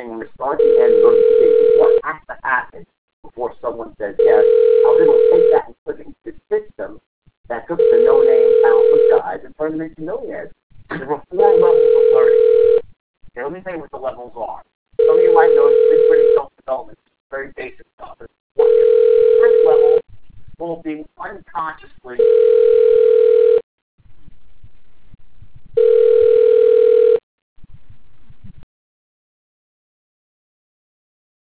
And when we start the end, go to the beginning, what has to happen before someone says yes? I was able to take that and put it into the system that took the no-name, talentless guys and turned them into millionaires. There were 4 levels of learning. Okay, let me tell you what the levels are. Some of you might know it's pretty self-development. It's very basic stuff. First level will be unconsciously